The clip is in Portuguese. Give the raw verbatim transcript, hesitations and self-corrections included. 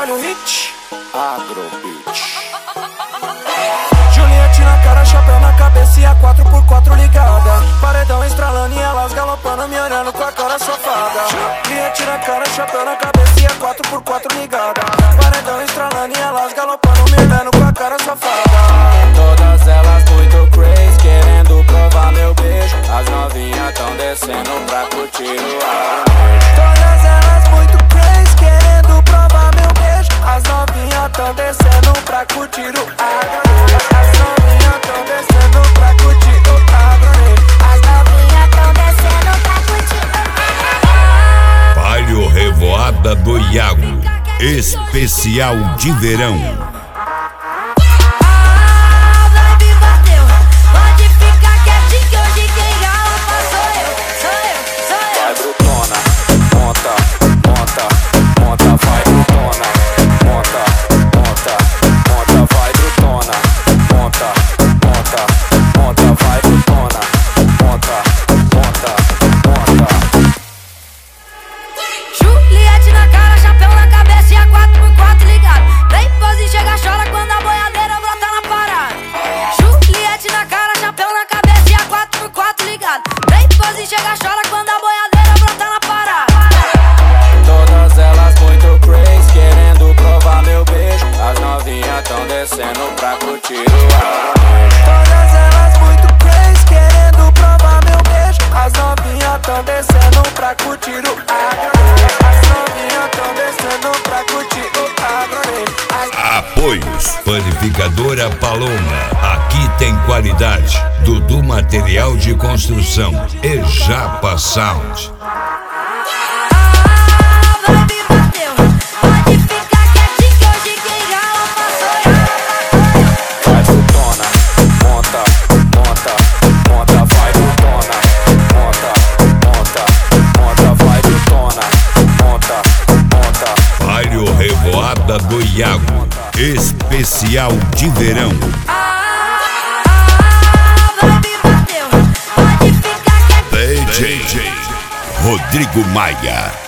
espalha o hit. Agrobeat. Juliette na cara, chapéu na cabeça e a quatro por quatro ligada. Paredão estralando e elas galopando, me olhando com a cara safada. Juliette na cara, chapéu na cabeça e a quatro por quatro ligada. Paredão estralando e elas galopando, me olhando com a cara safada. Todas elas muito crazy, querendo provar meu beijo. As novinhas tão descendo pra curtir o agrobeat. Todas elas muito crazy, querendo provar meu beijo. As novinhas tão descendo pra curtir o agrobeat. As novinhas tão descendo pra curtir o agrobeat. As novinhas tão descendo pra curtir o Palio Revoada do Iago, especial de verão. Juliette na cara, chapéu na cabeça e a quatro por quatro ligado. Vem pose, chega, chora quando a boiadeira brota na parada. Juliette na cara, chapéu na cabeça e a quatro por quatro ligado. Vem pose, chega, chora quando a boiadeira brota na parada. Todas elas muito crazy, querendo provar meu beijo. As novinhas tão descendo pra curtir o agrobeat. Todas elas muito crazy, querendo provar meu beijo. As novinhas tão descendo pra curtir o agrobeat. Apoios Panificadora Paloma. Aqui tem qualidade. Dudu Material de Construção e Japa Sound. Revoada do Iago, especial de verão. D J Rodrigo Maia.